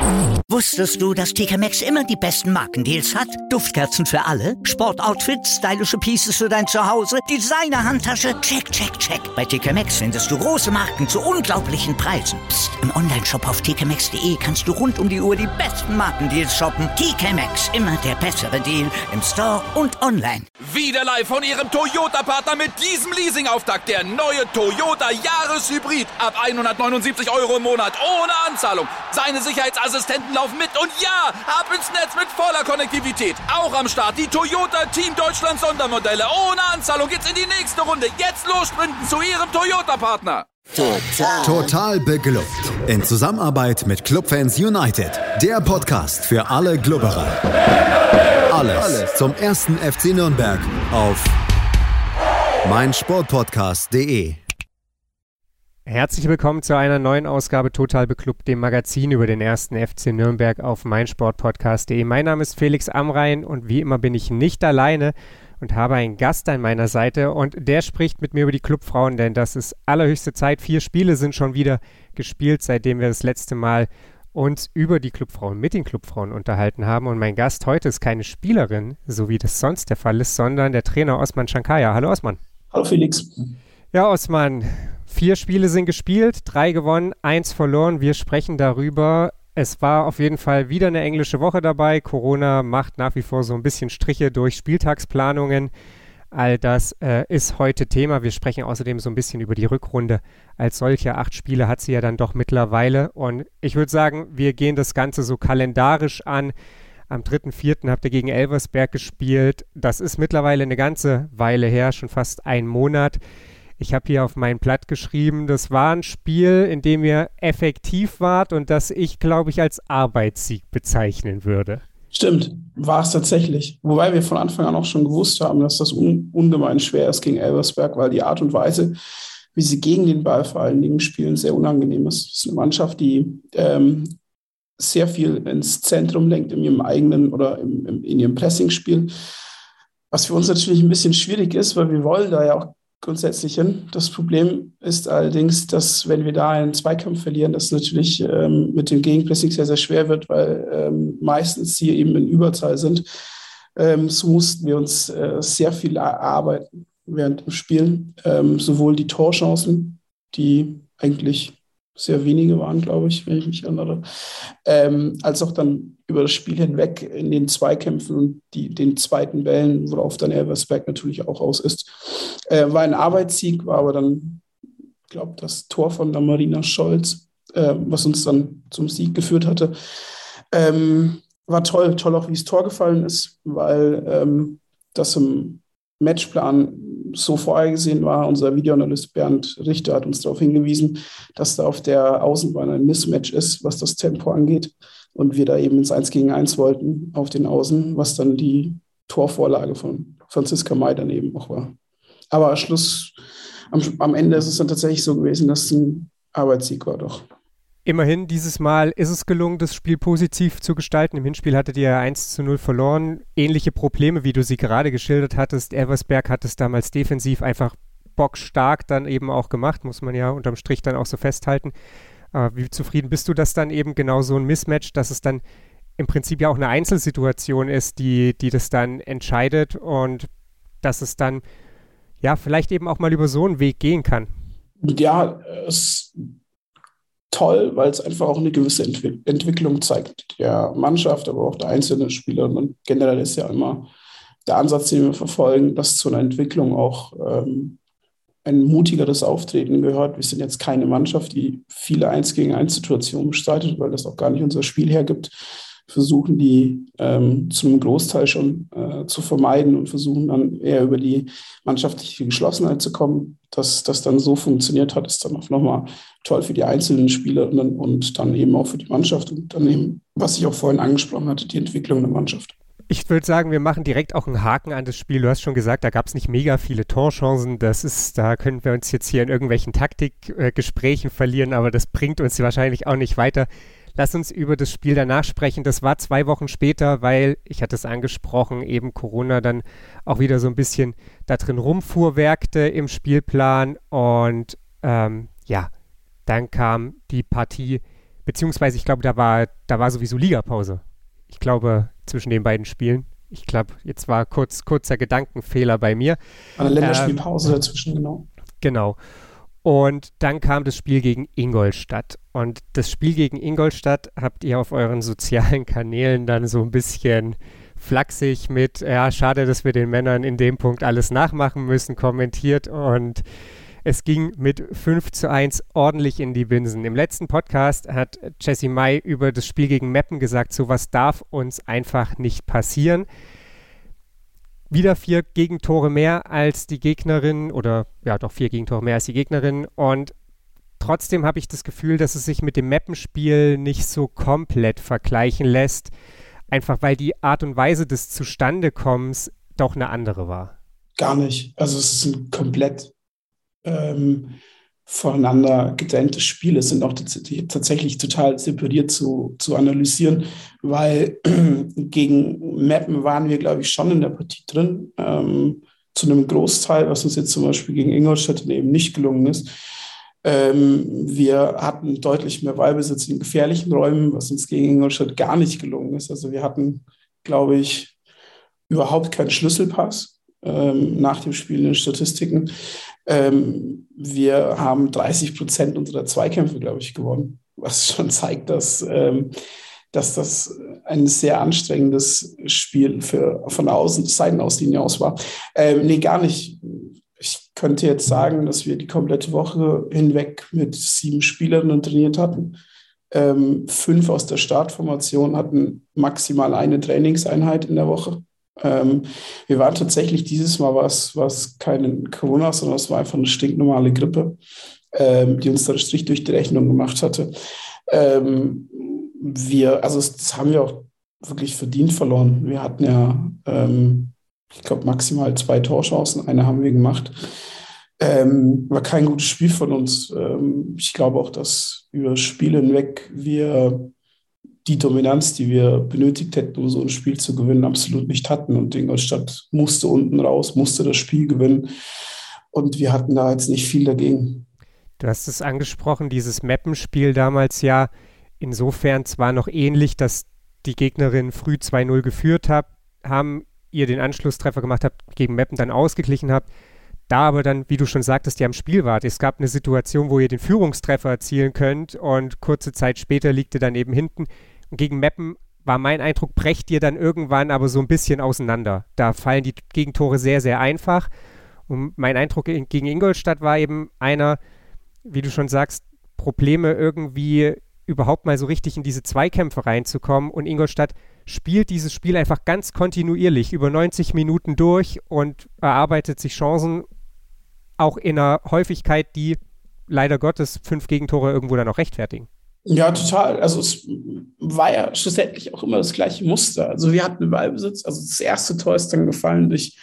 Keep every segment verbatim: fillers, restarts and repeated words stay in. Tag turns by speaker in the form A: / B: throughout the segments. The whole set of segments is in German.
A: Wusstest du, dass T K Maxx immer die besten Markendeals hat? Duftkerzen für alle, Sportoutfits, stylische Pieces für dein Zuhause, Designer-Handtasche, check, check, check. Bei T K Maxx findest du große Marken zu unglaublichen Preisen. Psst. Im Onlineshop auf t k maxx punkt d e kannst du rund um die Uhr die besten Markendeals shoppen. T K Maxx, immer der bessere Deal im Store und online.
B: Wieder live von Ihrem Toyota-Partner mit diesem Leasing-Auftakt. Der neue Toyota Jahreshybrid. Ab hundertneunundsiebzig Euro im Monat ohne Anzahlung. Seine Sicherheitsassistenten laufen mit und ja, ab ins Netz mit voller Konnektivität. Auch am Start die Toyota Team Deutschland Sondermodelle. Ohne Anzahlung geht's in die nächste Runde. Jetzt los sprinten zu Ihrem Toyota-Partner.
C: Total. Total beglückt. In Zusammenarbeit mit Clubfans United. Der Podcast für alle Glubberer. Alles, Alles zum ersten F C Nürnberg auf meinsportpodcast punkt de.
D: Herzlich willkommen zu einer neuen Ausgabe Total Beklubbt, dem Magazin über den ersten F C Nürnberg auf meinsportpodcast punkt de. Mein Name ist Felix Amrain und wie immer bin ich nicht alleine und habe einen Gast an meiner Seite und der spricht mit mir über die Clubfrauen, denn das ist allerhöchste Zeit. Vier Spiele sind schon wieder gespielt, seitdem wir das letzte Mal uns über die Clubfrauen, mit den Clubfrauen unterhalten haben. Und mein Gast heute ist keine Spielerin, so wie das sonst der Fall ist, sondern der Trainer Osman Chankaya. Hallo Osman.
E: Hallo Felix.
D: Ja, Osman, vier Spiele sind gespielt, drei gewonnen, eins verloren. Wir sprechen darüber. Es war auf jeden Fall wieder eine englische Woche dabei. Corona macht nach wie vor so ein bisschen Striche durch Spieltagsplanungen. All das äh, ist heute Thema. Wir sprechen außerdem so ein bisschen über die Rückrunde. Als solche acht Spiele hat sie ja dann doch mittlerweile. Und ich würde sagen, wir gehen das Ganze so kalendarisch an. Am dritten vierten habt ihr gegen Elversberg gespielt. Das ist mittlerweile eine ganze Weile her, schon fast ein Monat. Ich habe hier auf mein Blatt geschrieben, das war ein Spiel, in dem ihr effektiv wart und das ich, glaube ich, als Arbeitssieg bezeichnen würde.
E: Stimmt, war es tatsächlich. Wobei wir von Anfang an auch schon gewusst haben, dass das un- ungemein schwer ist gegen Elversberg, weil die Art und Weise, wie sie gegen den Ball vor allen Dingen spielen, sehr unangenehm ist. Es ist eine Mannschaft, die ähm, sehr viel ins Zentrum lenkt in ihrem eigenen oder im, im, in ihrem Pressingspiel. Was für uns natürlich ein bisschen schwierig ist, weil wir wollen da ja auch grundsätzlich hin. Das Problem ist allerdings, dass wenn wir da einen Zweikampf verlieren, das natürlich ähm, mit dem Gegenpressing sehr, sehr schwer wird, weil ähm, meistens sie eben in Überzahl sind. Ähm, so mussten wir uns äh, sehr viel erarbeiten während dem Spiel. Ähm, sowohl die Torchancen, die eigentlich sehr wenige waren, glaube ich, wenn ich mich erinnere, ähm, als auch dann über das Spiel hinweg in den Zweikämpfen und die, den zweiten Bällen, worauf dann Elversberg natürlich auch aus ist. Äh, war ein Arbeitssieg, war aber dann, ich glaube, das Tor von der Marina Scholz, äh, was uns dann zum Sieg geführt hatte. Ähm, war toll, toll auch, wie das Tor gefallen ist, weil ähm, das im Matchplan so vorhergesehen war. Unser Videoanalyst Bernd Richter hat uns darauf hingewiesen, dass da auf der Außenbahn ein Mismatch ist, was das Tempo angeht. Und wir da eben ins eins gegen eins wollten auf den Außen, was dann die Torvorlage von Franziska May dann eben auch war. Aber am Schluss, am, am Ende ist es dann tatsächlich so gewesen, dass es ein Arbeitssieg war doch.
D: Immerhin, dieses Mal ist es gelungen, das Spiel positiv zu gestalten. Im Hinspiel hattet ihr eins zu null verloren. Ähnliche Probleme, wie du sie gerade geschildert hattest. Elversberg hat es damals defensiv einfach bockstark dann eben auch gemacht, muss man ja unterm Strich dann auch so festhalten. Äh, wie zufrieden bist du, dass dann eben genau so ein Mismatch, dass es dann im Prinzip ja auch eine Einzelsituation ist, die, die das dann entscheidet und dass es dann ja vielleicht eben auch mal über so einen Weg gehen kann?
E: Ja, es toll, weil es einfach auch eine gewisse Entwi- Entwicklung zeigt der Mannschaft, aber auch der einzelnen Spieler. Und generell ist ja immer der Ansatz, den wir verfolgen, dass zu einer Entwicklung auch ähm, ein mutigeres Auftreten gehört. Wir sind jetzt keine Mannschaft, die viele eins gegen eins Situationen bestreitet, weil das auch gar nicht unser Spiel hergibt. Versuchen die ähm, zu einem Großteil schon äh, zu vermeiden und versuchen dann eher über die mannschaftliche Geschlossenheit zu kommen. Dass das dann so funktioniert hat, ist dann auch nochmal toll für die einzelnen Spieler und dann, und dann eben auch für die Mannschaft und dann eben, was ich auch vorhin angesprochen hatte, die Entwicklung der Mannschaft.
D: Ich würde sagen, wir machen direkt auch einen Haken an das Spiel. Du hast schon gesagt, da gab es nicht mega viele Torchancen. Das ist, da können wir uns jetzt hier in irgendwelchen Taktikgesprächen äh, verlieren, aber das bringt uns wahrscheinlich auch nicht weiter. Lass uns über das Spiel danach sprechen. Das war zwei Wochen später, weil, ich hatte es angesprochen, eben Corona dann auch wieder so ein bisschen da drin rumfuhrwerkte im Spielplan. Und ähm, ja, dann kam die Partie beziehungsweise ich glaube, da war, da war sowieso Ligapause. Ich glaube, zwischen den beiden Spielen. Ich glaube, jetzt war kurz, kurzer Gedankenfehler bei mir.
E: Eine Länderspielpause ähm, dazwischen, genau.
D: Genau. Und dann kam das Spiel gegen Ingolstadt. Und das Spiel gegen Ingolstadt habt ihr auf euren sozialen Kanälen dann so ein bisschen flachsig mit, ja, schade, dass wir den Männern in dem Punkt alles nachmachen müssen, kommentiert. Und es ging mit fünf zu eins ordentlich in die Binsen. Im letzten Podcast hat Jesse May über das Spiel gegen Meppen gesagt, sowas darf uns einfach nicht passieren. Wieder vier Gegentore mehr als die Gegnerin oder ja doch vier Gegentore mehr als die Gegnerin und trotzdem habe ich das Gefühl, dass es sich mit dem Mappenspiel nicht so komplett vergleichen lässt, einfach weil die Art und Weise des Zustandekommens doch eine andere war.
E: Gar nicht. Also es ist ein komplett ähm, voneinander getrennte Spiele. Es sind auch t- tatsächlich total separiert zu, zu analysieren, weil gegen Meppen waren wir, glaube ich, schon in der Partie drin. Ähm, zu einem Großteil, was uns jetzt zum Beispiel gegen Ingolstadt eben nicht gelungen ist. Ähm, wir hatten deutlich mehr Ballbesitz in gefährlichen Räumen, was uns gegen Ingolstadt gar nicht gelungen ist. Also wir hatten, glaube ich, überhaupt keinen Schlüsselpass ähm, nach dem Spiel in den Statistiken. Ähm, wir haben dreißig Prozent unserer Zweikämpfe, glaube ich, gewonnen, was schon zeigt, dass, ähm, dass das ein sehr anstrengendes Spiel für, von der Außen, Seitenauslinie aus war. Ähm, nee, gar nicht. Ich könnte jetzt sagen, dass wir die komplette Woche hinweg mit sieben Spielerinnen trainiert hatten. Ähm, fünf aus der Startformation hatten maximal eine Trainingseinheit in der Woche. Ähm, wir waren tatsächlich dieses Mal was, was kein Corona, sondern es war einfach eine stinknormale Grippe, ähm, die uns dann Strich durch die Rechnung gemacht hatte. Ähm, wir, also das haben wir auch wirklich verdient verloren. Wir hatten ja, ähm, ich glaube, maximal zwei Torchancen, eine haben wir gemacht. Ähm, war kein gutes Spiel von uns. Ähm, ich glaube auch, dass über das Spiel hinweg wir die Dominanz, die wir benötigt hätten, um so ein Spiel zu gewinnen, absolut nicht hatten. Und Ingolstadt musste unten raus, musste das Spiel gewinnen. Und wir hatten da jetzt nicht viel dagegen.
D: Du hast es angesprochen, dieses Mappenspiel damals ja insofern zwar noch ähnlich, dass die Gegnerin früh zwei null geführt hat, haben ihr den Anschlusstreffer gemacht habt, gegen Meppen dann ausgeglichen habt. Da aber dann, wie du schon sagtest, ihr am Spiel wart. Es gab eine Situation, wo ihr den Führungstreffer erzielen könnt und kurze Zeit später liegt ihr dann eben hinten. Und gegen Meppen war mein Eindruck, brecht ihr dann irgendwann aber so ein bisschen auseinander. Da fallen die Gegentore sehr, sehr einfach. Und mein Eindruck gegen Ingolstadt war eben einer, wie du schon sagst, Probleme irgendwie überhaupt mal so richtig in diese Zweikämpfe reinzukommen. Und Ingolstadt spielt dieses Spiel einfach ganz kontinuierlich über neunzig Minuten durch und erarbeitet sich Chancen auch in einer Häufigkeit, die leider Gottes fünf Gegentore irgendwo dann auch rechtfertigen.
E: Ja, total. Also es war ja schlussendlich auch immer das gleiche Muster. Also wir hatten einen Ballbesitz. Also das erste Tor ist dann gefallen durch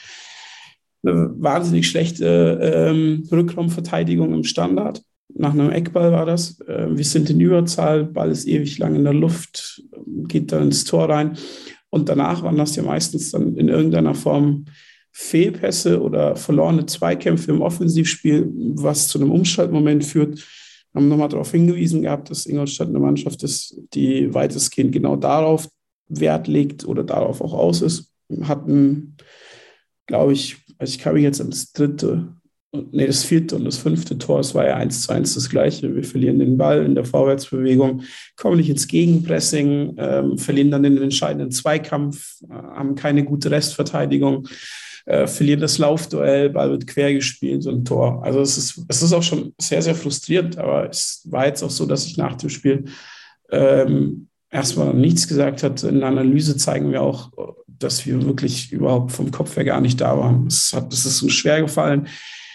E: eine wahnsinnig schlechte ähm, Rückraumverteidigung im Standard. Nach einem Eckball war das. Äh, wir sind in Überzahl, Ball ist ewig lang in der Luft, geht dann ins Tor rein. Und danach waren das ja meistens dann in irgendeiner Form Fehlpässe oder verlorene Zweikämpfe im Offensivspiel, was zu einem Umschaltmoment führt. Wir haben nochmal darauf hingewiesen gehabt, dass Ingolstadt eine Mannschaft ist, die weitestgehend genau darauf Wert legt oder darauf auch aus ist. Wir hatten, glaube ich, also ich kann mich jetzt an das dritte, nee, das vierte und das fünfte Tor, es war ja eins zu eins das Gleiche. Wir verlieren den Ball in der Vorwärtsbewegung, kommen nicht ins Gegenpressing, ähm, verlieren dann den entscheidenden Zweikampf, äh, haben keine gute Restverteidigung. Äh, verlieren das Laufduell, Ball wird quer gespielt und Tor. Also es ist, es ist auch schon sehr, sehr frustrierend, aber es war jetzt auch so, dass ich nach dem Spiel ähm, erstmal nichts gesagt hatte. In der Analyse zeigen wir auch, dass wir wirklich überhaupt vom Kopf her gar nicht da waren. Es, hat, es ist uns schwer gefallen,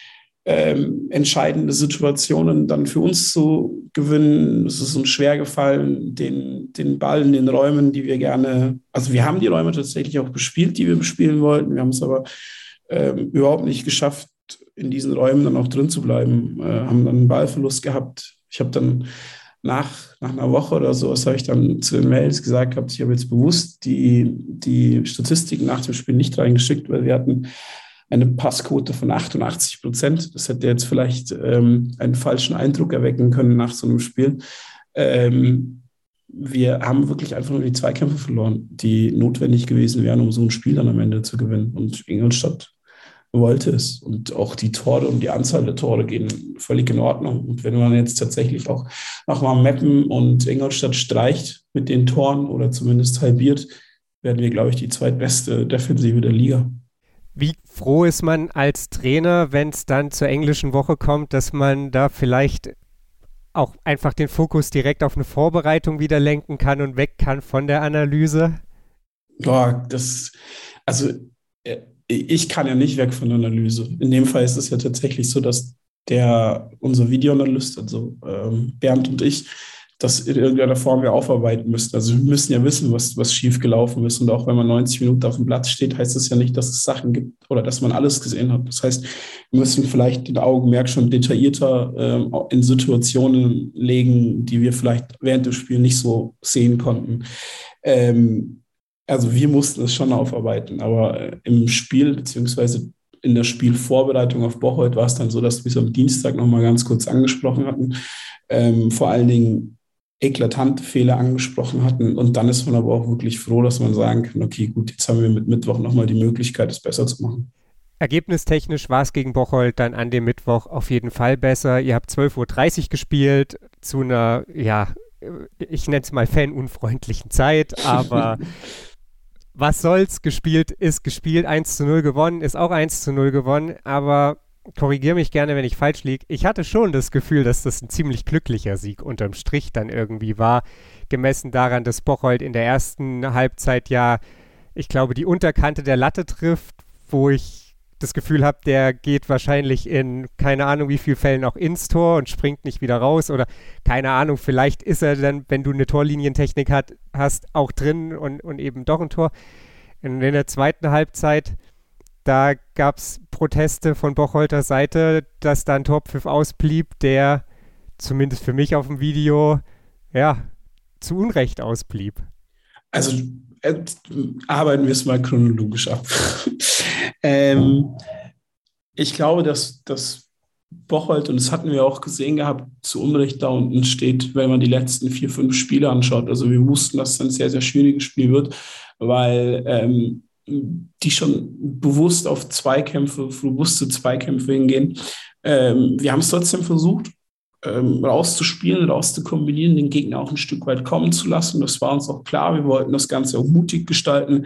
E: ähm, entscheidende Situationen dann für uns zu gewinnen. Es ist uns schwer gefallen, den, den Ball in den Räumen, die wir gerne, also wir haben die Räume tatsächlich auch bespielt, die wir bespielen wollten. Wir haben es aber ähm, überhaupt nicht geschafft, in diesen Räumen dann auch drin zu bleiben. Äh, haben dann einen Ballverlust gehabt. Ich habe dann nach, nach einer Woche oder so, das habe ich dann zu den Mails gesagt gehabt, ich habe jetzt bewusst die, die Statistiken nach dem Spiel nicht reingeschickt, weil wir hatten eine Passquote von achtundachtzig Prozent. Das hätte jetzt vielleicht ähm, einen falschen Eindruck erwecken können nach so einem Spiel. Ähm, wir haben wirklich einfach nur die Zweikämpfe verloren, die notwendig gewesen wären, um so ein Spiel dann am Ende zu gewinnen. Und Ingolstadt wollte es. Und auch die Tore und die Anzahl der Tore gehen völlig in Ordnung. Und wenn man jetzt tatsächlich auch nochmal Meppen und Ingolstadt streicht mit den Toren oder zumindest halbiert, werden wir, glaube ich, die zweitbeste Defensive der Liga.
D: Wie froh ist man als Trainer, wenn es dann zur englischen Woche kommt, dass man da vielleicht auch einfach den Fokus direkt auf eine Vorbereitung wieder lenken kann und weg kann von der Analyse?
E: Ja, das, also ich kann ja nicht weg von der Analyse. In dem Fall ist es ja tatsächlich so, dass der, unser Videoanalyst, also ähm, Bernd und ich, das in irgendeiner Form ja aufarbeiten müssen. Also wir müssen ja wissen, was, was schief gelaufen ist. Und auch wenn man neunzig Minuten auf dem Platz steht, heißt das ja nicht, dass es Sachen gibt oder dass man alles gesehen hat. Das heißt, wir müssen vielleicht den Augenmerk schon detaillierter ähm, in Situationen legen, die wir vielleicht während dem Spiel nicht so sehen konnten. Ähm, also wir mussten es schon aufarbeiten. Aber äh, im Spiel beziehungsweise in der Spielvorbereitung auf Bocholt war es dann so, dass wir es am Dienstag nochmal ganz kurz angesprochen hatten. Ähm, vor allen Dingen eklatante Fehler angesprochen hatten. Und dann ist man aber auch wirklich froh, dass man sagen kann, okay, gut, jetzt haben wir mit Mittwoch nochmal die Möglichkeit, es besser zu machen.
D: Ergebnistechnisch war es gegen Bocholt dann an dem Mittwoch auf jeden Fall besser. Ihr habt zwölf Uhr dreißig gespielt zu einer, ja, ich nenne es mal fanunfreundlichen Zeit, aber was soll's, gespielt ist gespielt, eins zu null gewonnen, ist auch eins zu null gewonnen, aber korrigiere mich gerne, wenn ich falsch liege. Ich hatte schon das Gefühl, dass das ein ziemlich glücklicher Sieg unterm Strich dann irgendwie war, gemessen daran, dass Bocholt in der ersten Halbzeit ja, ich glaube, die Unterkante der Latte trifft, wo ich das Gefühl habe, der geht wahrscheinlich in keine Ahnung wie vielen Fällen auch ins Tor und springt nicht wieder raus oder keine Ahnung, vielleicht ist er dann, wenn du eine Torlinientechnik hat, hast, auch drin und, und eben doch ein Tor. Und in der zweiten Halbzeit da gab es Proteste von Bocholter Seite, dass da ein Torpfiff ausblieb, der zumindest für mich auf dem Video ja zu Unrecht ausblieb.
E: Also äh, arbeiten wir es mal chronologisch ab. ähm, ich glaube, dass, dass Bocholt, und das hatten wir auch gesehen gehabt, zu Unrecht da unten steht, wenn man die letzten vier, fünf Spiele anschaut. Also wir wussten, dass es ein sehr, sehr schwieriges Spiel wird, weil ähm, die schon bewusst auf Zweikämpfe, robuste Zweikämpfe hingehen. Ähm, wir haben es trotzdem versucht, ähm, rauszuspielen, rauszukombinieren, den Gegner auch ein Stück weit kommen zu lassen. Das war uns auch klar. Wir wollten das Ganze auch mutig gestalten.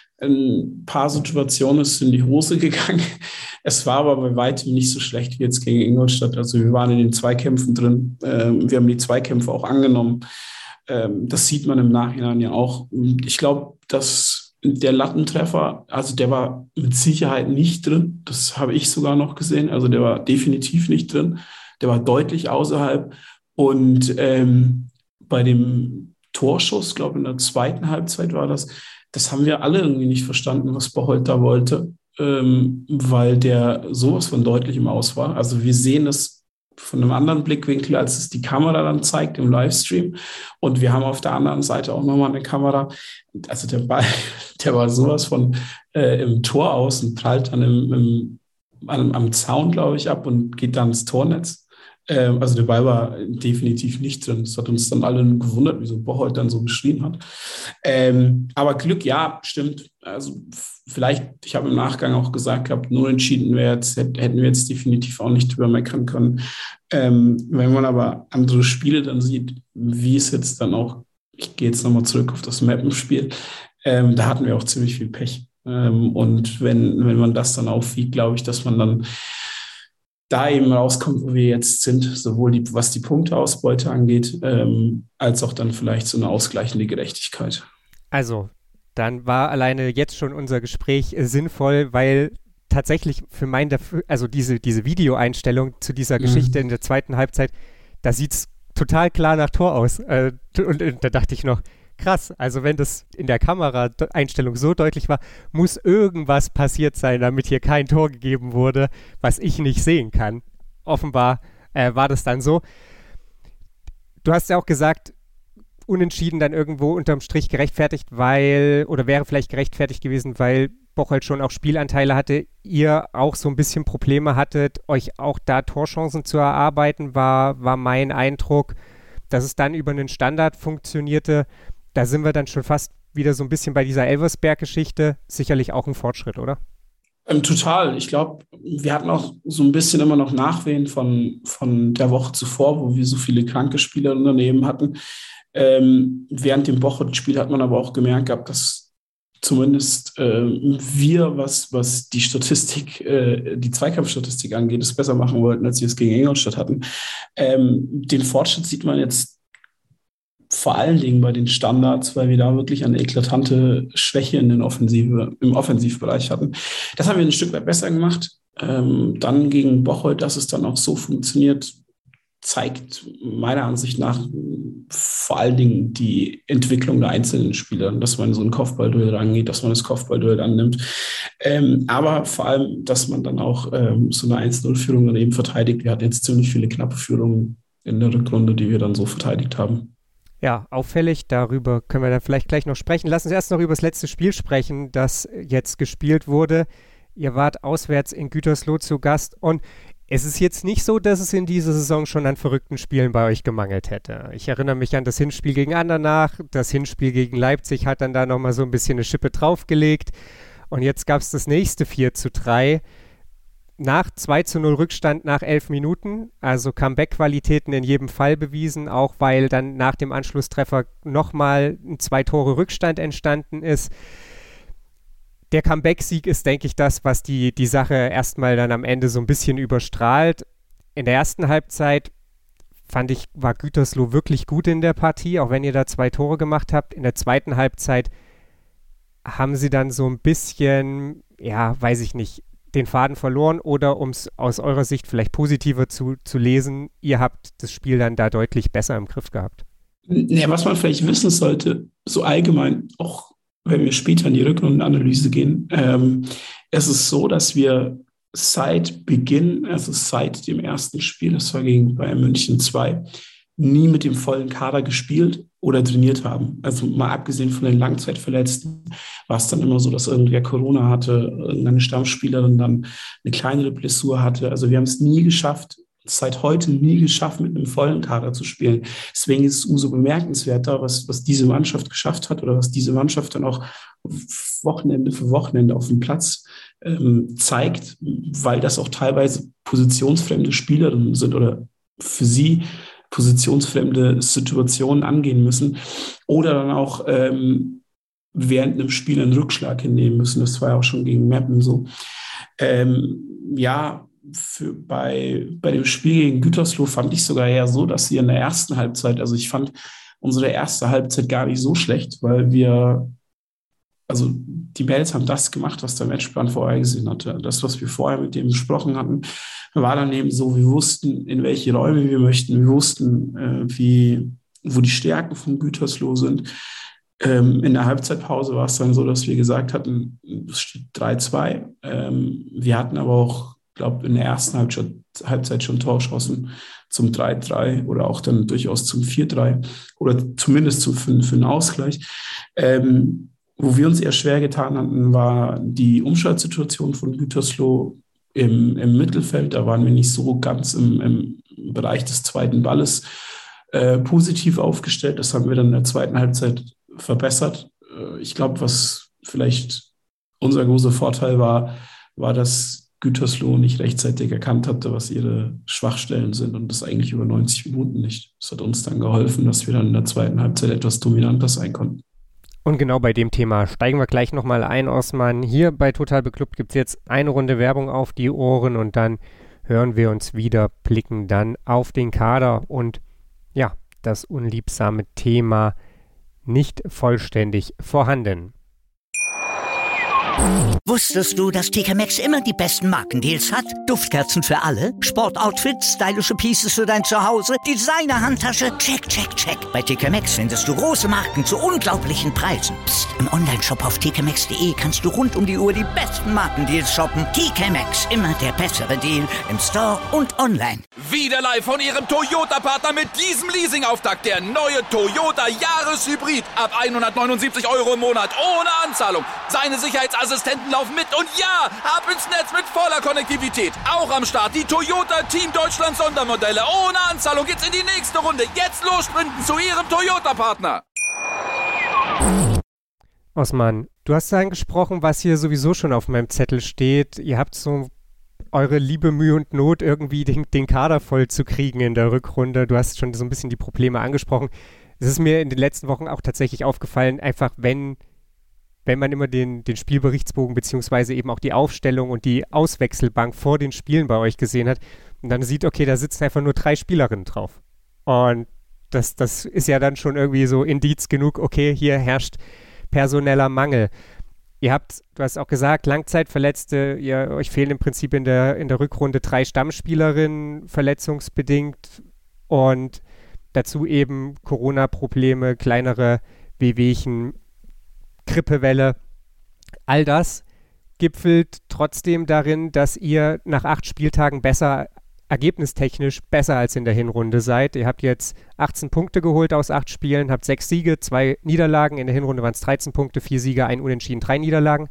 E: Ein paar Situationen ist in die Hose gegangen. Es war aber bei weitem nicht so schlecht wie jetzt gegen Ingolstadt. Also wir waren in den Zweikämpfen drin. Ähm, wir haben die Zweikämpfe auch angenommen. Ähm, das sieht man im Nachhinein ja auch. Ich glaube, dass der Lattentreffer, also der war mit Sicherheit nicht drin. Das habe ich sogar noch gesehen. Also der war definitiv nicht drin. Der war deutlich außerhalb. Und ähm, bei dem Torschuss, glaube ich, in der zweiten Halbzeit war das, das haben wir alle irgendwie nicht verstanden, was Bocholt da wollte, ähm, weil der sowas von deutlich im Aus war. Also wir sehen es von einem anderen Blickwinkel, als es die Kamera dann zeigt im Livestream. Und wir haben auf der anderen Seite auch nochmal eine Kamera. Also der Ball, der war sowas von äh, im Tor aus und prallt dann im, im, am, am Zaun, glaube ich, ab und geht dann ins Tornetz. Ähm, also der Ball war definitiv nicht drin. Das hat uns dann alle gewundert, wieso Bocholt dann so geschrien hat. Ähm, aber Glück, ja, stimmt. Also vielleicht, ich habe im Nachgang auch gesagt gehabt, nur entschieden wäre jetzt, hätten wir jetzt definitiv auch nicht drüber meckern können. Ähm, wenn man aber andere Spiele dann sieht, wie es jetzt dann auch, ich gehe jetzt nochmal zurück auf das Mappenspiel, ähm, da hatten wir auch ziemlich viel Pech. Ähm, und wenn, wenn man das dann aufwiegt, glaube ich, dass man dann da eben rauskommt, wo wir jetzt sind, sowohl die, was die Punkteausbeute angeht, ähm, als auch dann vielleicht so eine ausgleichende Gerechtigkeit.
D: Also, dann war alleine jetzt schon unser Gespräch äh, sinnvoll, weil tatsächlich für mein, Dafür- also diese, diese Videoeinstellung zu dieser
E: Mhm.
D: Geschichte in der zweiten Halbzeit, da sieht es total klar nach Tor aus. Äh, und, und da dachte ich noch, krass, also wenn das in der Kameraeinstellung so deutlich war, muss irgendwas passiert sein, damit hier kein Tor gegeben wurde, was ich nicht sehen kann. Offenbar äh, war das dann so. Du hast ja auch gesagt, Unentschieden dann irgendwo unterm Strich gerechtfertigt, weil, oder wäre vielleicht gerechtfertigt gewesen, weil Bocholt schon auch Spielanteile hatte, ihr auch so ein bisschen Probleme hattet, euch auch da Torchancen zu erarbeiten, war, war mein Eindruck. dass es dann über einen Standard funktionierte, da sind wir dann schon fast wieder so ein bisschen bei dieser Elversberg-Geschichte, sicherlich auch ein Fortschritt, oder?
E: Ähm, total. Ich glaube, wir hatten auch so ein bisschen immer noch Nachwehen von, von der Woche zuvor, wo wir so viele kranke Spieler daneben hatten. Ähm, während dem Bocholt-Spiel hat man aber auch gemerkt gehabt, dass zumindest äh, wir, was, was die Statistik, äh, die Zweikampfstatistik angeht, es besser machen wollten, als wir es gegen Ingolstadt hatten. Ähm, den Fortschritt sieht man jetzt vor allen Dingen bei den Standards, weil wir da wirklich eine eklatante Schwäche in den Offensive, im Offensivbereich hatten. Das haben wir ein Stück weit besser gemacht. Ähm, dann gegen Bocholt, dass es dann auch so funktioniert, zeigt meiner Ansicht nach vor allen Dingen die Entwicklung der einzelnen Spieler, dass man so ein Kopfballduell rangeht, dass man das Kopfballduell annimmt. Ähm, aber vor allem, dass man dann auch ähm, so eine eins null Führung daneben verteidigt. Wir hatten jetzt ziemlich viele knappe Führungen in der Rückrunde, die wir dann so verteidigt haben.
D: Ja, auffällig, darüber können wir dann vielleicht gleich noch sprechen. Lass uns erst noch über das letzte Spiel sprechen, das jetzt gespielt wurde. Ihr wart auswärts in Gütersloh zu Gast und es ist jetzt nicht so, dass es in dieser Saison schon an verrückten Spielen bei euch gemangelt hätte. Ich erinnere mich an das Hinspiel gegen Andernach, das Hinspiel gegen Leipzig hat dann da nochmal so ein bisschen eine Schippe draufgelegt und jetzt gab es das nächste vier zu drei. Nach zwei zu null Rückstand nach elf Minuten, also Comeback-Qualitäten in jedem Fall bewiesen, auch weil dann nach dem Anschlusstreffer nochmal ein zwei Tore Rückstand entstanden ist. Der Comeback-Sieg ist, denke ich, das, was die, die Sache erstmal dann am Ende so ein bisschen überstrahlt. In der ersten Halbzeit fand ich, war Gütersloh wirklich gut in der Partie, auch wenn ihr da zwei Tore gemacht habt. In der zweiten Halbzeit haben sie dann so ein bisschen, ja, weiß ich nicht, den Faden verloren oder um es aus eurer Sicht vielleicht positiver zu, zu lesen, ihr habt das Spiel dann da deutlich besser im Griff gehabt.
E: Ja, was man vielleicht wissen sollte, so allgemein, auch wenn wir später in die Rückrundenanalyse gehen, ähm, es ist so, dass wir seit Beginn, also seit dem ersten Spiel, das war gegen Bayern München zwei, nie mit dem vollen Kader gespielt oder trainiert haben. Also mal abgesehen von den Langzeitverletzten war es dann immer so, dass irgendwer Corona hatte, irgendeine Stammspielerin dann eine kleinere Blessur hatte. Also wir haben es nie geschafft, seit heute nie geschafft, mit einem vollen Kader zu spielen. Deswegen ist es umso bemerkenswerter, was, was diese Mannschaft geschafft hat oder was diese Mannschaft dann auch Wochenende für Wochenende auf dem Platz ähm, zeigt, weil das auch teilweise positionsfremde Spielerinnen sind oder für sie positionsfremde Situationen angehen müssen oder dann auch ähm, während einem Spiel einen Rückschlag hinnehmen müssen. Das war ja auch schon gegen Meppen so. Ähm, ja, für, bei, bei dem Spiel gegen Gütersloh fand ich sogar eher so, dass sie in der ersten Halbzeit, also ich fand unsere erste Halbzeit gar nicht so schlecht, weil wir, also die Mädels haben das gemacht, was der Matchplan vorher gesehen hatte. Das, was wir vorher mit dem besprochen hatten, war dann eben so, wir wussten, in welche Räume wir möchten, wir wussten, äh, wie, wo die Stärken von Gütersloh sind. Ähm, in der Halbzeitpause war es dann so, dass wir gesagt hatten, es steht drei zwei. Ähm, wir hatten aber auch, glaube in der ersten Halbzeit, Halbzeit schon Torchancen zum drei drei oder auch dann durchaus zum vier drei oder zumindest zum, für, für einen Ausgleich. Ähm, wo wir uns eher schwer getan hatten, war die Umschaltsituation von Gütersloh im, im Mittelfeld. Da waren wir nicht so ganz im, im Bereich des zweiten Balles äh, positiv aufgestellt. Das haben wir dann in der zweiten Halbzeit verbessert. Äh, ich glaube, was vielleicht unser großer Vorteil war, war, dass Gütersloh nicht rechtzeitig erkannt hatte, was ihre Schwachstellen sind und das eigentlich über neunzig Minuten nicht. Das hat uns dann geholfen, dass wir dann in der zweiten Halbzeit etwas dominanter sein konnten.
D: Und genau bei dem Thema steigen wir gleich nochmal ein, Osman. Hier bei Total Beklubbt gibt es jetzt eine Runde Werbung auf die Ohren und dann hören wir uns wieder, blicken dann auf den Kader und ja, das unliebsame Thema nicht vollständig vorhanden.
A: Wusstest du, dass T K Maxx immer die besten Markendeals hat? Duftkerzen für alle, Sportoutfits, stylische Pieces für dein Zuhause, Designer-Handtasche, check, check, check. Bei T K Maxx findest du große Marken zu unglaublichen Preisen. Psst. Im Onlineshop auf t k maxx punkt d e kannst du rund um die Uhr die besten Markendeals shoppen. T K Maxx, immer der bessere Deal im Store und online.
B: Wieder live von ihrem Toyota-Partner mit diesem Leasing-Auftakt. Der neue Toyota Jahreshybrid. Ab hundertneunundsiebzig Euro im Monat ohne Anzahlung. Seine Sicherheits Sicherheitsassistenten laufen mit und ja, ab ins Netz mit voller Konnektivität. Auch am Start die Toyota Team Deutschland Sondermodelle. Ohne Anzahlung geht's in die nächste Runde. Jetzt los sprinten zu Ihrem Toyota-Partner.
D: Osman, du hast angesprochen, was hier sowieso schon auf meinem Zettel steht. Ihr habt so eure Liebe, Mühe und Not, irgendwie den, den Kader voll zu kriegen in der Rückrunde. Du hast schon so ein bisschen die Probleme angesprochen. Es ist mir in den letzten Wochen auch tatsächlich aufgefallen, einfach wenn, wenn man immer den, den Spielberichtsbogen beziehungsweise eben auch die Aufstellung und die Auswechselbank vor den Spielen bei euch gesehen hat und dann sieht, okay, da sitzen einfach nur drei Spielerinnen drauf. Und das, das ist ja dann schon irgendwie so Indiz genug, okay, hier herrscht personeller Mangel. Ihr habt, du hast auch gesagt, Langzeitverletzte, ihr, euch fehlen im Prinzip in der, in der Rückrunde drei Stammspielerinnen, verletzungsbedingt und dazu eben Corona-Probleme, kleinere Wehwehchen, Grippewelle. All das gipfelt trotzdem darin, dass ihr nach acht Spieltagen besser, ergebnistechnisch besser als in der Hinrunde seid. Ihr habt jetzt achtzehn Punkte geholt aus acht Spielen, habt sechs Siege, zwei Niederlagen. In der Hinrunde waren es dreizehn Punkte, vier Siege, ein Unentschieden, drei Niederlagen.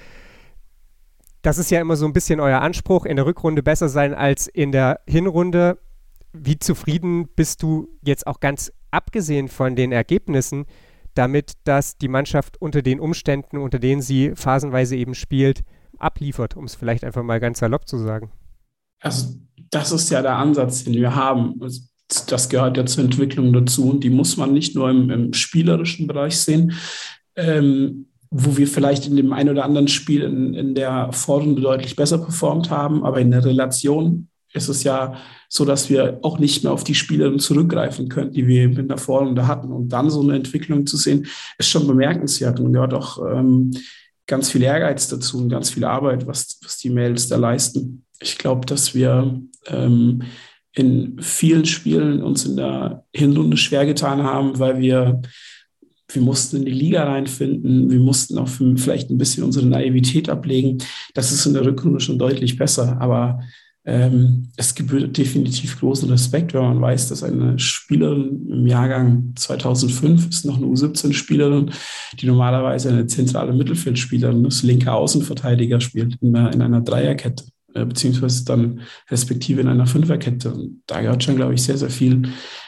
D: Das ist ja immer so ein bisschen euer Anspruch, in der Rückrunde besser sein als in der Hinrunde. Wie zufrieden bist du jetzt auch ganz abgesehen von den Ergebnissen damit, dass die Mannschaft unter den Umständen, unter denen sie phasenweise eben spielt, abliefert, um es vielleicht einfach mal ganz salopp zu sagen?
E: Also das ist ja der Ansatz, den wir haben. Das gehört ja zur Entwicklung dazu und die muss man nicht nur im, im spielerischen Bereich sehen, ähm, wo wir vielleicht in dem einen oder anderen Spiel in, in der Vorrunde deutlich besser performt haben, aber in der Relation ist es ja so, dass wir auch nicht mehr auf die Spielerinnen zurückgreifen können, die wir in der Vorrunde hatten. Und dann so eine Entwicklung zu sehen, ist schon bemerkenswert und gehört auch ähm, ganz viel Ehrgeiz dazu und ganz viel Arbeit, was, was die Mädels da leisten. Ich glaube, dass wir ähm, in vielen Spielen uns in der Hinrunde schwer getan haben, weil wir, wir mussten in die Liga reinfinden, wir mussten auch vielleicht ein bisschen unsere Naivität ablegen. Das ist in der Rückrunde schon deutlich besser, aber ähm, es gebührt definitiv großen Respekt, wenn man weiß, dass eine Spielerin im Jahrgang zweitausendfünf ist noch eine U siebzehn Spielerin, die normalerweise eine zentrale Mittelfeldspielerin ist, linker Außenverteidiger spielt in einer, in einer Dreierkette, äh, beziehungsweise dann respektive in einer Fünferkette. Und da gehört schon, glaube ich, sehr, sehr viel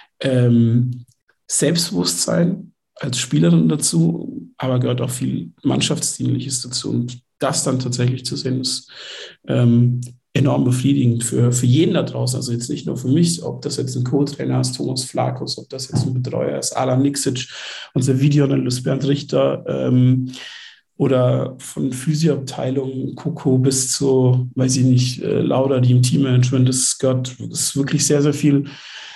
E: ähm, Selbstbewusstsein als Spielerin dazu, aber gehört auch viel Mannschaftsdienliches dazu. Und das dann tatsächlich zu sehen, ist ähm, enorm befriedigend für, für jeden da draußen. Also jetzt nicht nur für mich, ob das jetzt ein Co-Trainer ist, Thomas Flakus, ob das jetzt ein Betreuer ist, Alan Niksic, unser Videoanalyst Bernd Richter ähm, oder von Physioabteilung Coco bis zu, weiß ich nicht, äh, Laura, die im Teammanagement ist, gehört, das ist wirklich sehr, sehr viel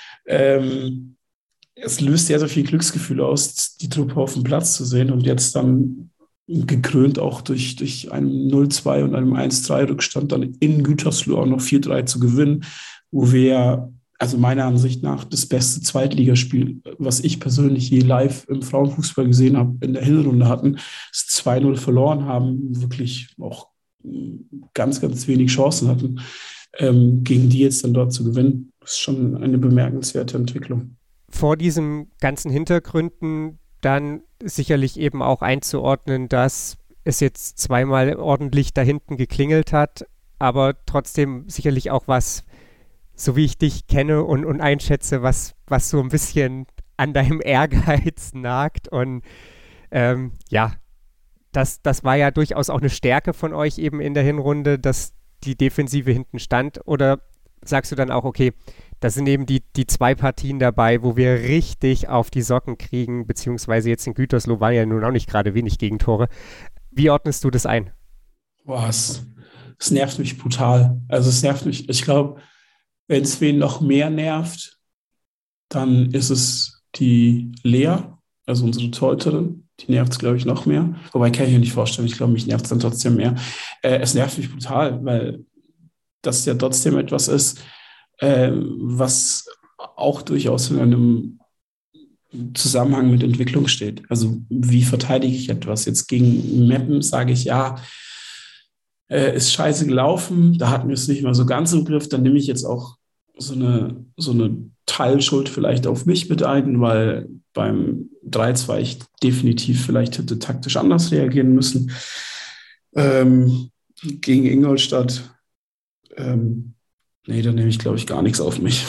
E: ähm, es löst sehr, sehr viel Glücksgefühl aus, die Truppe auf dem Platz zu sehen und jetzt dann gekrönt auch durch, durch einen null zwei und einem eins drei Rückstand dann in Gütersloh auch noch vier drei zu gewinnen, wo wir, also meiner Ansicht nach, das beste Zweitligaspiel, was ich persönlich je live im Frauenfußball gesehen habe, in der Hinrunde hatten, das zwei null verloren haben, wirklich auch ganz, ganz wenig Chancen hatten, ähm, gegen die jetzt dann dort zu gewinnen. Das ist schon eine bemerkenswerte Entwicklung.
D: Vor diesen ganzen Hintergründen dann sicherlich eben auch einzuordnen, dass es jetzt zweimal ordentlich da hinten geklingelt hat, aber trotzdem sicherlich auch was, so wie ich dich kenne und, und einschätze, was, was so ein bisschen an deinem Ehrgeiz nagt. Und ähm, ja, das, das war ja durchaus auch eine Stärke von euch eben in der Hinrunde, dass die Defensive hinten stand. Oder sagst du dann auch, okay, das sind eben die, die zwei Partien dabei, wo wir richtig auf die Socken kriegen, beziehungsweise jetzt in Gütersloh waren ja nun auch nicht gerade wenig Gegentore. Wie ordnest du das ein?
E: Boah, es, es nervt mich brutal. Also es nervt mich, ich glaube, wenn es wen noch mehr nervt, dann ist es die Lea, also unsere Torhüterin. Die nervt es, glaube ich, noch mehr. Wobei kann ich mir nicht vorstellen, ich glaube, mich nervt es dann trotzdem mehr. Äh, es nervt mich brutal, weil das ja trotzdem etwas ist, äh, was auch durchaus in einem Zusammenhang mit Entwicklung steht. Also wie verteidige ich etwas? Jetzt gegen Meppen sage ich, ja, äh, ist scheiße gelaufen, da hatten wir es nicht mal so ganz im Griff, dann nehme ich jetzt auch so eine, so eine Teilschuld vielleicht auf mich mit ein, weil beim drei zwei ich definitiv vielleicht hätte taktisch anders reagieren müssen. Ähm, gegen Ingolstadt, ähm, nee, da nehme ich, glaube ich, gar nichts auf mich.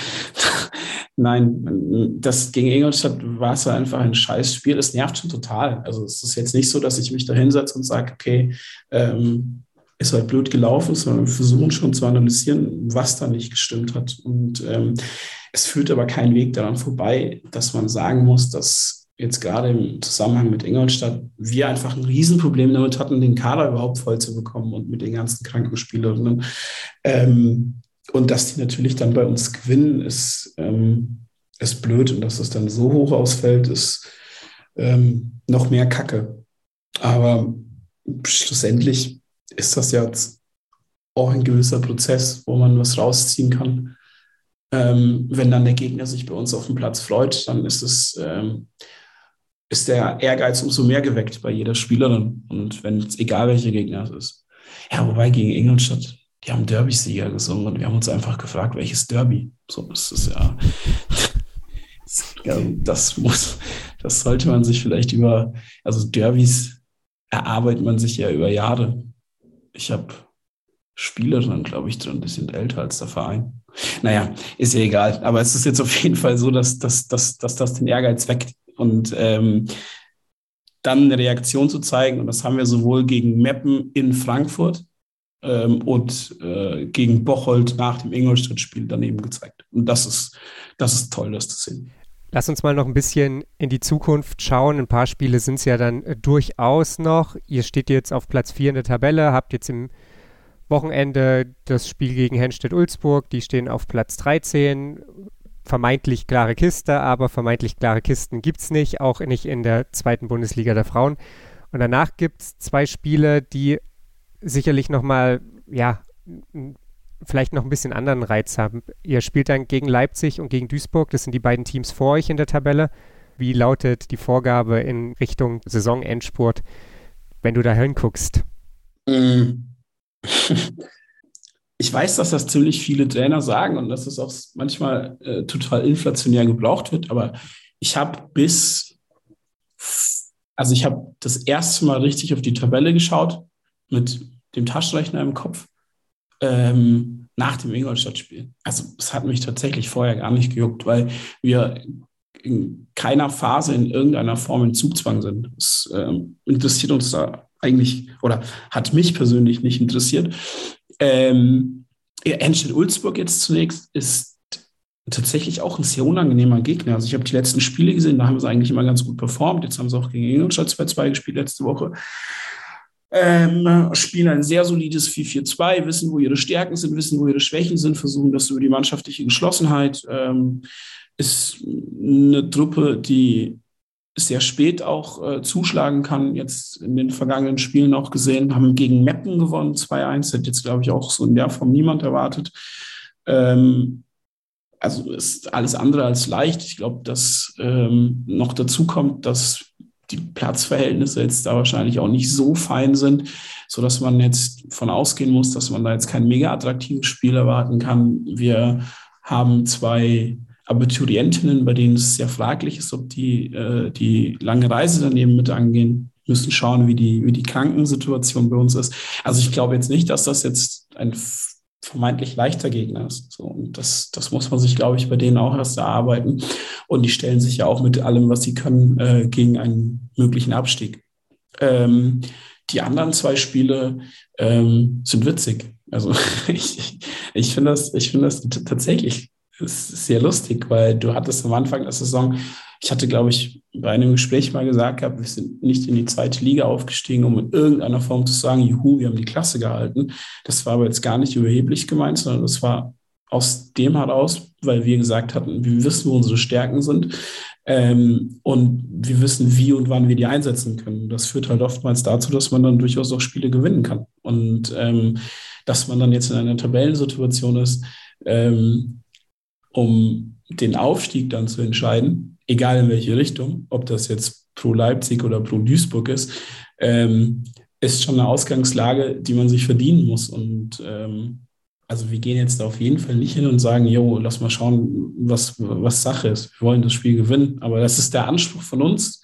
E: Nein, das gegen Ingolstadt war es einfach ein Scheißspiel. Es nervt schon total. Also es ist jetzt nicht so, dass ich mich da hinsetze und sage, okay, ähm, ist halt blöd gelaufen, sondern wir versuchen schon zu analysieren, was da nicht gestimmt hat. Und ähm, es führt aber kein Weg daran vorbei, dass man sagen muss, dass jetzt gerade im Zusammenhang mit Ingolstadt wir einfach ein Riesenproblem damit hatten, den Kader überhaupt voll zu bekommen und mit den ganzen Krankenspielerinnen. Ähm, und dass die natürlich dann bei uns gewinnen, ist, ähm, ist blöd. Und dass es dann so hoch ausfällt, ist ähm, noch mehr Kacke. Aber schlussendlich ist das jetzt auch ein gewisser Prozess, wo man was rausziehen kann. Ähm, wenn dann der Gegner sich bei uns auf dem Platz freut, dann ist es ähm, ist der Ehrgeiz umso mehr geweckt bei jeder Spielerin. Und wenn es egal welcher Gegner es ist. Ja, wobei gegen Ingolstadt, die haben Derby-Sieger gesungen und wir haben uns einfach gefragt, welches Derby? So, das ist ja, ja das muss, das sollte man sich vielleicht über, also Derbys erarbeitet man sich ja über Jahre. Ich habe Spielerinnen, glaube ich, drin, die sind älter als der Verein. Naja, ist ja egal. Aber es ist jetzt auf jeden Fall so, dass, dass, dass, dass das den Ehrgeiz weckt. Und ähm, dann eine Reaktion zu zeigen, und das haben wir sowohl gegen Meppen in Frankfurt ähm, und äh, gegen Bocholt nach dem Ingolstadt-Spiel daneben gezeigt. Und das ist, das ist toll, das zu sehen.
D: Lass uns mal noch ein bisschen in die Zukunft schauen. Ein paar Spiele sind es ja dann äh, durchaus noch. Ihr steht jetzt auf Platz vier in der Tabelle, habt jetzt im Wochenende das Spiel gegen Henstedt-Ulzburg. Die stehen auf Platz dreizehn. Vermeintlich klare Kiste, aber vermeintlich klare Kisten gibt es nicht, auch nicht in der zweiten Bundesliga der Frauen. Und danach gibt es zwei Spiele, die sicherlich nochmal, ja, vielleicht noch ein bisschen anderen Reiz haben. Ihr spielt dann gegen Leipzig und gegen Duisburg, das sind die beiden Teams vor euch in der Tabelle. Wie lautet die Vorgabe in Richtung Saisonendspurt, wenn du da hinguckst?
E: Mm. Ich weiß, dass das ziemlich viele Trainer sagen und dass es auch manchmal äh, total inflationär gebraucht wird, aber ich habe bis, also ich habe das erste Mal richtig auf die Tabelle geschaut mit dem Taschenrechner im Kopf ähm, nach dem Ingolstadt-Spiel. Also es hat mich tatsächlich vorher gar nicht gejuckt, weil wir in keiner Phase in irgendeiner Form in Zugzwang sind. Es ähm, interessiert uns da eigentlich, oder hat mich persönlich nicht interessiert. Ähm, Henstedt-Ulzburg jetzt zunächst ist tatsächlich auch ein sehr unangenehmer Gegner. Also ich habe die letzten Spiele gesehen, da haben sie eigentlich immer ganz gut performt. Jetzt haben sie auch gegen Ingolstadt zwei zwei gespielt letzte Woche. Ähm, spielen ein sehr solides vier vier zwei, wissen, wo ihre Stärken sind, wissen, wo ihre Schwächen sind, versuchen das über die mannschaftliche Geschlossenheit. Ähm, ist eine Truppe, die sehr spät auch äh, zuschlagen kann, jetzt in den vergangenen Spielen auch gesehen, haben gegen Meppen gewonnen, zwei eins, hat jetzt, glaube ich, auch so in der Form niemand erwartet. Ähm, also ist alles andere als leicht. Ich glaube, dass ähm, noch dazu kommt, dass die Platzverhältnisse jetzt da wahrscheinlich auch nicht so fein sind, sodass man jetzt von ausgehen muss, dass man da jetzt kein mega attraktives Spiel erwarten kann. Wir haben zwei Abiturientinnen, bei denen es sehr fraglich ist, ob die äh, die lange Reise daneben mit angehen, müssen schauen, wie die, wie die Krankensituation bei uns ist. Also ich glaube jetzt nicht, dass das jetzt ein vermeintlich leichter Gegner ist. So, und das, das muss man sich, glaube ich, bei denen auch erst erarbeiten. Und die stellen sich ja auch mit allem, was sie können, äh, gegen einen möglichen Abstieg. Ähm, die anderen zwei Spiele ähm, sind witzig. Also ich, ich finde das, ich finde das t- tatsächlich ist sehr lustig, weil du hattest am Anfang der Saison, ich hatte, glaube ich, bei einem Gespräch mal gesagt gehabt, wir sind nicht in die zweite Liga aufgestiegen, um in irgendeiner Form zu sagen, juhu, wir haben die Klasse gehalten. Das war aber jetzt gar nicht überheblich gemeint, sondern das war aus dem heraus, weil wir gesagt hatten, wir wissen, wo unsere Stärken sind ähm, und wir wissen, wie und wann wir die einsetzen können. Das führt halt oftmals dazu, dass man dann durchaus auch Spiele gewinnen kann. Und ähm, dass man dann jetzt in einer Tabellensituation ist, ähm, um den Aufstieg dann zu entscheiden, egal in welche Richtung, ob das jetzt pro Leipzig oder pro Duisburg ist, ähm, ist schon eine Ausgangslage, die man sich verdienen muss. Und ähm, also wir gehen jetzt da auf jeden Fall nicht hin und sagen, jo, lass mal schauen, was, was Sache ist. Wir wollen das Spiel gewinnen. Aber das ist der Anspruch von uns,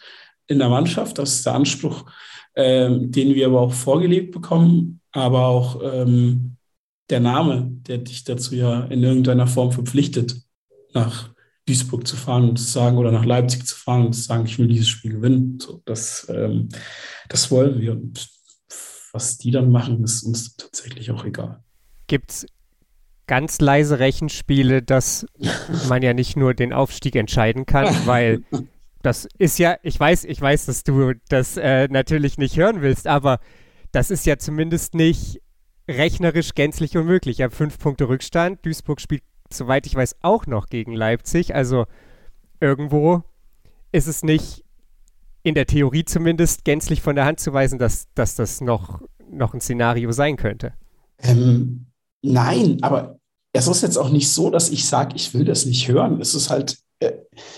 E: in der Mannschaft. Das ist der Anspruch, ähm, den wir aber auch vorgelebt bekommen, aber auch ähm, der Name, der dich dazu ja in irgendeiner Form verpflichtet, nach Duisburg zu fahren und zu sagen, oder nach Leipzig zu fahren und zu sagen, ich will dieses Spiel gewinnen. So, das, ähm, das wollen wir. Und was die dann machen, ist uns tatsächlich auch egal.
D: Gibt es ganz leise Rechenspiele, dass man ja nicht nur den Aufstieg entscheiden kann, weil das ist ja, ich weiß, ich weiß, dass du das äh, natürlich nicht hören willst, aber das ist ja zumindest nicht rechnerisch gänzlich unmöglich. Ihr habt fünf Punkte Rückstand. Duisburg spielt, soweit ich weiß, auch noch gegen Leipzig. Also irgendwo ist es nicht, in der Theorie zumindest, gänzlich von der Hand zu weisen, dass, dass das noch, noch ein Szenario sein könnte.
E: Ähm, nein, aber es ist jetzt auch nicht so, dass ich sage, ich will das nicht hören. Es ist halt, äh,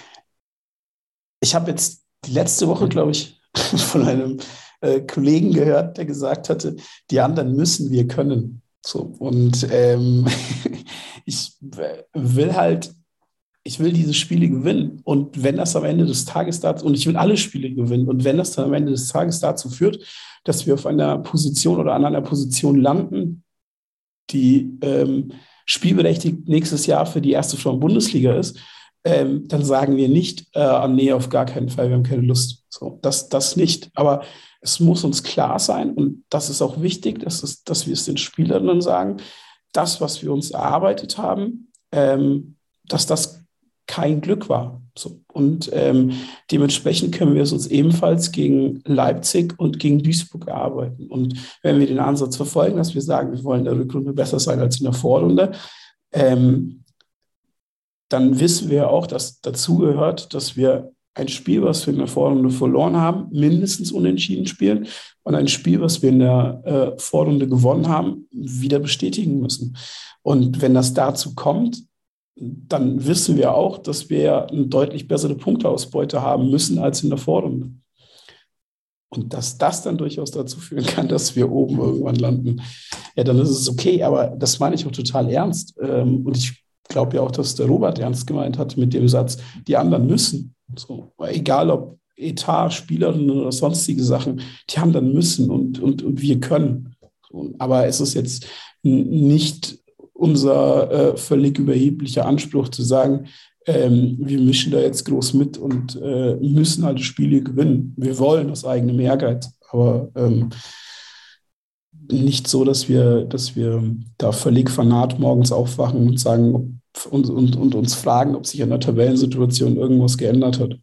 E: ich habe jetzt die letzte Woche, glaube ich, von einem äh, Kollegen gehört, der gesagt hatte, die anderen müssen, wir können. So, und ähm, ich will halt, ich will diese Spiele gewinnen. Und wenn das am Ende des Tages dazu, und ich will alle Spiele gewinnen, und wenn das dann am Ende des Tages dazu führt, dass wir auf einer Position oder an einer Position landen, die ähm, spielberechtigt nächstes Jahr für die erste Frauen-Bundesliga ist, ähm, dann sagen wir nicht, äh, nee, auf gar keinen Fall, wir haben keine Lust. So, das, das nicht. Aber es muss uns klar sein, und das ist auch wichtig, dass, es, dass wir es den Spielern dann sagen, das, was wir uns erarbeitet haben, ähm, dass das kein Glück war. So. Und ähm, dementsprechend können wir es uns ebenfalls gegen Leipzig und gegen Duisburg erarbeiten. Und wenn wir den Ansatz verfolgen, dass wir sagen, wir wollen in der Rückrunde besser sein als in der Vorrunde, ähm, dann wissen wir auch, dass dazu gehört, dass wir ein Spiel, was wir in der Vorrunde verloren haben, mindestens unentschieden spielen, und ein Spiel, was wir in der äh, Vorrunde gewonnen haben, wieder bestätigen müssen. Und wenn das dazu kommt, dann wissen wir auch, dass wir eine deutlich bessere Punkteausbeute haben müssen als in der Vorrunde. Und dass das dann durchaus dazu führen kann, dass wir oben irgendwann landen, ja, dann ist es okay, aber das meine ich auch total ernst. Und ich glaube ja auch, dass der Robert ernst gemeint hat mit dem Satz, die anderen müssen. So, egal ob Etat, Spielerinnen oder sonstige Sachen, die haben dann müssen und, und, und wir können. So, aber es ist jetzt nicht unser äh, völlig überheblicher Anspruch zu sagen, ähm, wir mischen da jetzt groß mit und äh, müssen alle Spiele gewinnen. Wir wollen aus eigenem Ehrgeiz, aber ähm, nicht so, dass wir, dass wir da völlig fanat morgens aufwachen und sagen und, und, und uns fragen, ob sich an der Tabellensituation irgendwas geändert hat.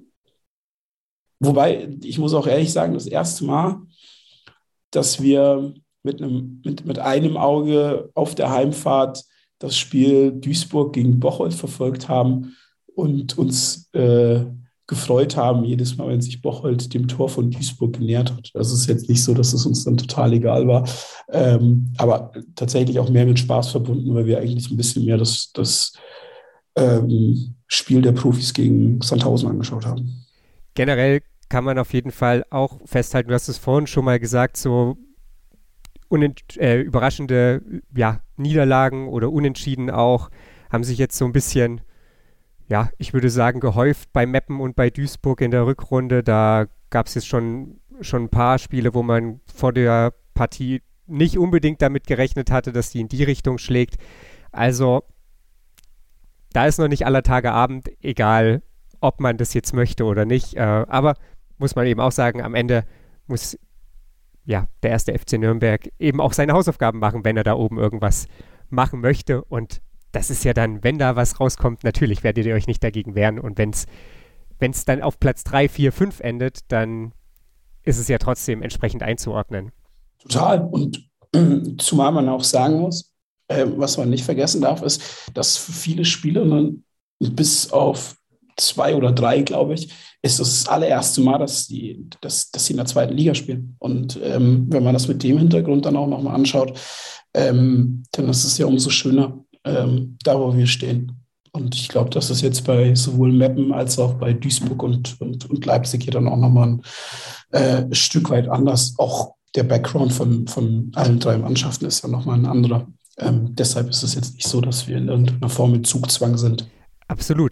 E: Wobei, ich muss auch ehrlich sagen, das erste Mal, dass wir mit einem, mit, mit einem Auge auf der Heimfahrt das Spiel Duisburg gegen Bocholt verfolgt haben und uns äh, gefreut haben, jedes Mal, wenn sich Bocholt dem Tor von Duisburg genähert hat. Also es ist jetzt nicht so, dass es uns dann total egal war, ähm, aber tatsächlich auch mehr mit Spaß verbunden, weil wir eigentlich ein bisschen mehr das, das ähm, Spiel der Profis gegen Sandhausen angeschaut haben.
D: Generell kann man auf jeden Fall auch festhalten, du hast es vorhin schon mal gesagt, so unent- äh, überraschende ja, Niederlagen oder Unentschieden auch, haben sich jetzt so ein bisschen, ja, ich würde sagen, gehäuft bei Meppen und bei Duisburg in der Rückrunde. Da gab es jetzt schon, schon ein paar Spiele, wo man vor der Partie nicht unbedingt damit gerechnet hatte, dass die in die Richtung schlägt. Also da ist noch nicht aller Tage Abend, egal ob man das jetzt möchte oder nicht. Äh, aber muss man eben auch sagen, am Ende muss ja, der erste F C Nürnberg eben auch seine Hausaufgaben machen, wenn er da oben irgendwas machen möchte. Und das ist ja dann, wenn da was rauskommt, natürlich werdet ihr euch nicht dagegen wehren. Und wenn es dann auf Platz drei, vier, fünf endet, dann ist es ja trotzdem entsprechend einzuordnen.
E: Total. Und äh, zumal man auch sagen muss, äh, was man nicht vergessen darf, ist, dass für viele Spielerinnen bis auf zwei oder drei, glaube ich, ist das, das allererste Mal, dass, die, dass, dass sie in der zweiten Liga spielen. Und ähm, wenn man das mit dem Hintergrund dann auch nochmal anschaut, ähm, dann ist es ja umso schöner, ähm, da wo wir stehen. Und ich glaube, dass das jetzt bei sowohl Meppen als auch bei Duisburg und, und, und Leipzig hier dann auch nochmal ein äh, Stück weit anders. Auch der Background von, von allen drei Mannschaften ist ja nochmal ein anderer. Ähm, deshalb ist es jetzt nicht so, dass wir in irgendeiner Form mit Zugzwang sind.
D: Absolut.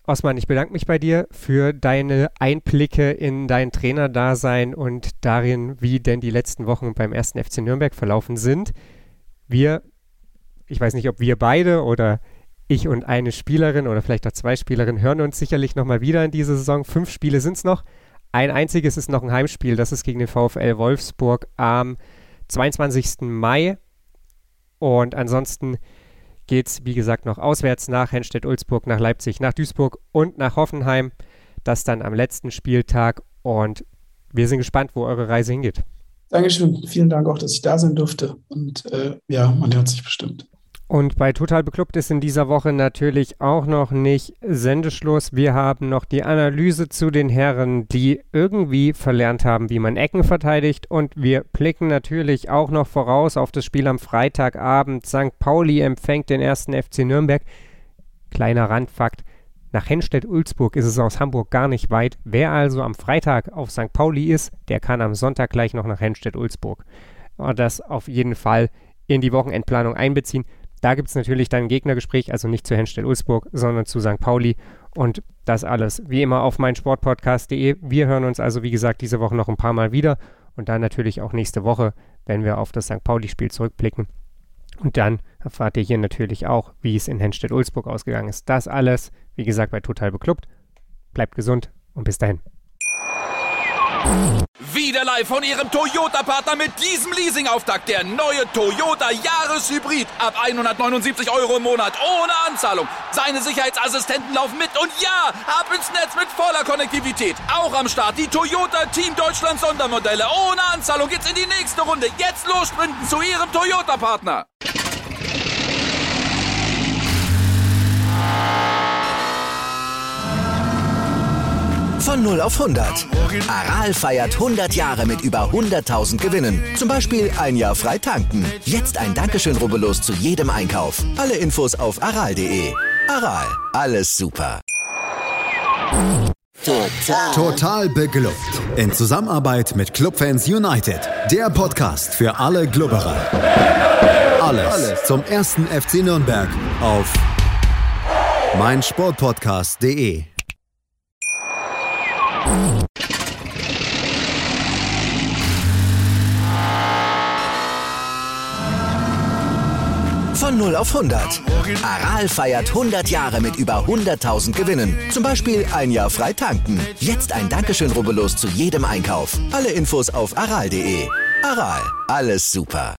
D: Osman, ich bedanke mich bei dir für deine Einblicke in dein Trainerdasein und darin, wie denn die letzten Wochen beim ersten F C Nürnberg verlaufen sind. Wir, ich weiß nicht, ob wir beide oder ich und eine Spielerin oder vielleicht auch zwei Spielerinnen hören uns sicherlich nochmal wieder in dieser Saison. Fünf Spiele sind es noch. Ein einziges ist noch ein Heimspiel, das ist gegen den VfL Wolfsburg am zweiundzwanzigsten Mai. Und ansonsten geht es, wie gesagt, noch auswärts nach Henstedt-Ulzburg, nach Leipzig, nach Duisburg und nach Hoffenheim. Das dann am letzten Spieltag. Und wir sind gespannt, wo eure Reise hingeht.
E: Dankeschön. Vielen Dank auch, dass ich da sein durfte. Und äh, ja, man hört sich bestimmt.
D: Und bei Total Beklubbt ist in dieser Woche natürlich auch noch nicht Sendeschluss. Wir haben noch die Analyse zu den Herren, die irgendwie verlernt haben, wie man Ecken verteidigt. Und wir blicken natürlich auch noch voraus auf das Spiel am Freitagabend. Sankt Pauli empfängt den ersten F C Nürnberg. Kleiner Randfakt, nach Henstedt-Ulzburg ist es aus Hamburg gar nicht weit. Wer also am Freitag auf Sankt Pauli ist, der kann am Sonntag gleich noch nach Henstedt-Ulzburg. Und das auf jeden Fall in die Wochenendplanung einbeziehen. Da gibt es natürlich dann ein Gegnergespräch, also nicht zu Henstedt-Ulzburg, sondern zu Sankt Pauli und das alles wie immer auf meinsportpodcast punkt de. Wir hören uns also, wie gesagt, diese Woche noch ein paar Mal wieder und dann natürlich auch nächste Woche, wenn wir auf das Sankt Pauli-Spiel zurückblicken. Und dann erfahrt ihr hier natürlich auch, wie es in Henstedt-Ulzburg ausgegangen ist. Das alles, wie gesagt, bei Total Beklubbt. Bleibt gesund und bis dahin.
B: Wieder live von Ihrem Toyota-Partner mit diesem Leasing-Auftakt. Der neue Toyota Jahreshybrid. Ab hundertneunundsiebzig Euro im Monat. Ohne Anzahlung. Seine Sicherheitsassistenten laufen mit. Und ja, ab ins Netz mit voller Konnektivität. Auch am Start die Toyota Team Deutschland Sondermodelle. Ohne Anzahlung geht's in die nächste Runde. Jetzt los sprinten zu Ihrem Toyota-Partner.
F: Von null auf hundert. Aral feiert hundert Jahre mit über hunderttausend Gewinnen. Zum Beispiel ein Jahr frei tanken. Jetzt ein Dankeschön, rubbellos zu jedem Einkauf. Alle Infos auf aral punkt de. Aral, alles super.
C: Total. Total beglückt. In Zusammenarbeit mit Clubfans United. Der Podcast für alle Glubberer. Alles, alles zum ersten F C Nürnberg auf meinsportpodcast punkt de.
F: Von null auf hundert. Aral feiert hundert Jahre mit über hunderttausend Gewinnen. Zum Beispiel ein Jahr frei tanken. Jetzt ein Dankeschön, rubbellos zu jedem Einkauf. Alle Infos auf aral punkt de. Aral, alles super.